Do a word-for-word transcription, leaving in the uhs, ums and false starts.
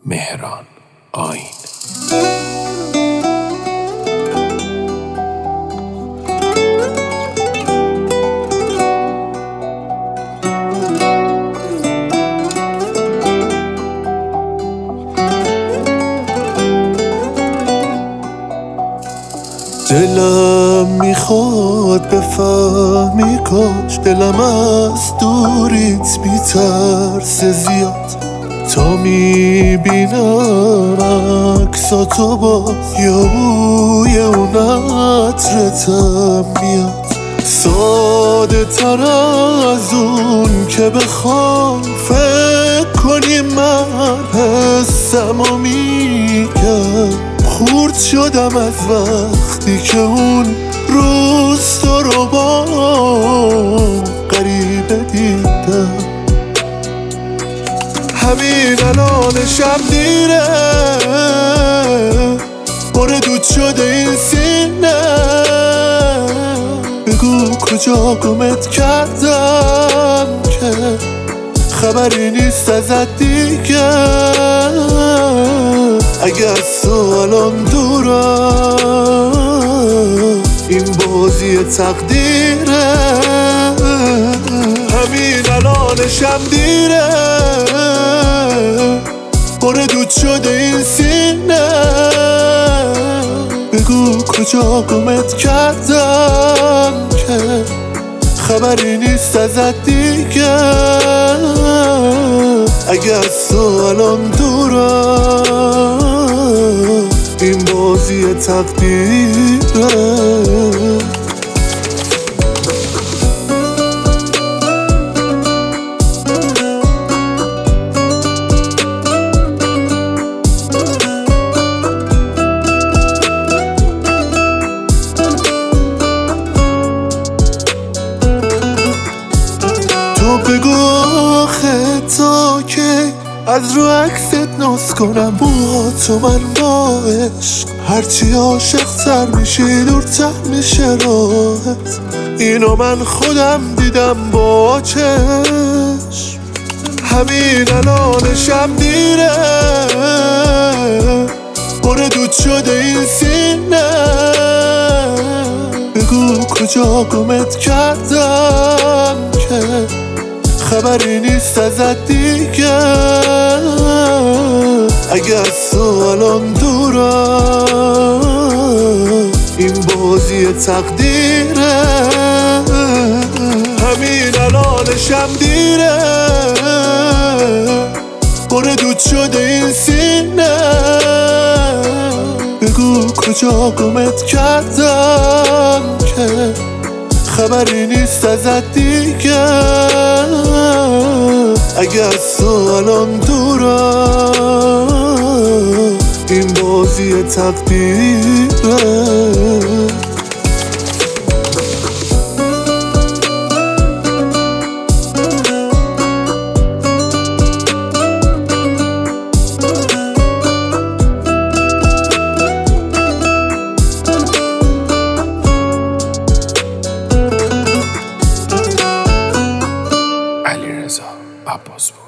مهران آیین. دلم میخواد بفهمی کاش دلم از دوریت میترسه زیاد، تا میبینم عکساتو باز یا بوی اون عطرتم میاد. ساده تر از اون که بخوام فکر کنی من حسمو میگم. خورد شدم از وقتی که اون روز تو رو با غریبه دیدم. همین الان شب دیره، پر دود شده این سینه. بگو کجا گمت کردم که خبری نیست ازت دیگه. اگه از تو الان دورم این بازی تقدیره. همین الان شب دیره، پر دود شده این سینه. بگو کجا گمت کردم که خبری نیست ازت دیگه. اگه از تو الان دورم این بازی تقدیره. بگو آخه تا که از رو عکست ناز کنم با تو من با عشق. هرچی عاشق تر میشی دورتر میشه راحت. اینو من خودم دیدم با چشم. همین الان شب دیره، پر دود شده این سینه. بگو کجا گمت کردم که خبری نیست ازت دیگه. اگه از تو الان دورم این بازی تقدیره. همین الان شب دیره، پر دود شده این سینه. بگو کجا گمت کردم که خبری نیست ازت دیگه. اگه از تو الان دورم این بازی تقدیره. علیرضا عباس بود.